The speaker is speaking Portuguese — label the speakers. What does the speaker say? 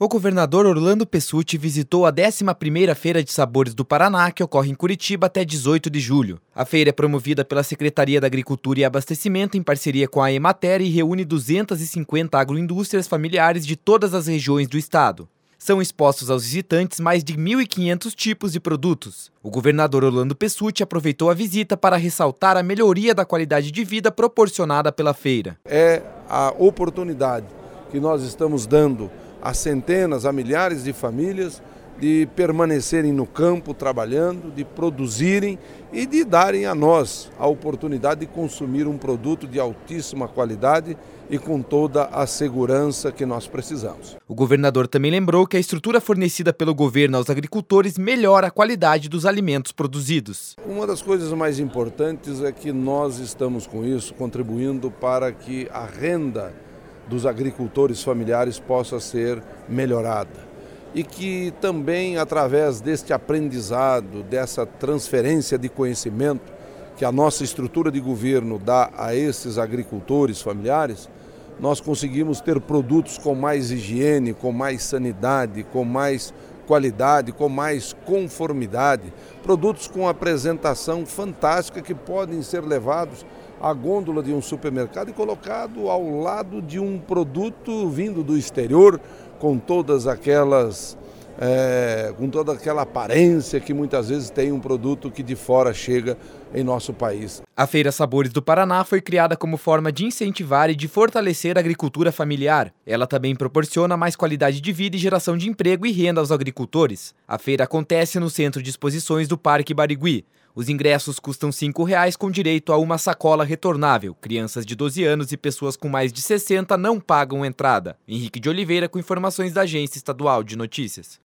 Speaker 1: O governador Orlando Pessutti visitou a 11ª Feira de Sabores do Paraná, que ocorre em Curitiba até 18 de julho. A feira é promovida pela Secretaria da Agricultura e Abastecimento em parceria com a Emater e reúne 250 agroindústrias familiares de todas as regiões do estado. São expostos aos visitantes mais de 1.500 tipos de produtos. O governador Orlando Pessutti aproveitou a visita para ressaltar a melhoria da qualidade de vida proporcionada pela feira.
Speaker 2: É a oportunidade que nós estamos dando a centenas, a milhares de famílias de permanecerem no campo trabalhando, de produzirem e de darem a nós a oportunidade de consumir um produto de altíssima qualidade e com toda a segurança que nós precisamos.
Speaker 1: O governador também lembrou que a estrutura fornecida pelo governo aos agricultores melhora a qualidade dos alimentos produzidos.
Speaker 2: Uma das coisas mais importantes é que nós estamos com isso contribuindo para que a renda dos agricultores familiares possa ser melhorada e que também através deste aprendizado, dessa transferência de conhecimento que a nossa estrutura de governo dá a esses agricultores familiares, nós conseguimos ter produtos com mais higiene, com mais sanidade, com mais qualidade, com mais conformidade, produtos com apresentação fantástica que podem ser levados à gôndola de um supermercado e colocado ao lado de um produto vindo do exterior com todas aquelas com toda aquela aparência que muitas vezes tem um produto que de fora chega em nosso país.
Speaker 1: A Feira Sabores do Paraná foi criada como forma de incentivar e de fortalecer a agricultura familiar. Ela também proporciona mais qualidade de vida e geração de emprego e renda aos agricultores. A feira acontece no Centro de Exposições do Parque Barigui. Os ingressos custam R$ 5,00 com direito a uma sacola retornável. Crianças de 12 anos e pessoas com mais de 60 não pagam entrada. Henrique de Oliveira com informações da Agência Estadual de Notícias.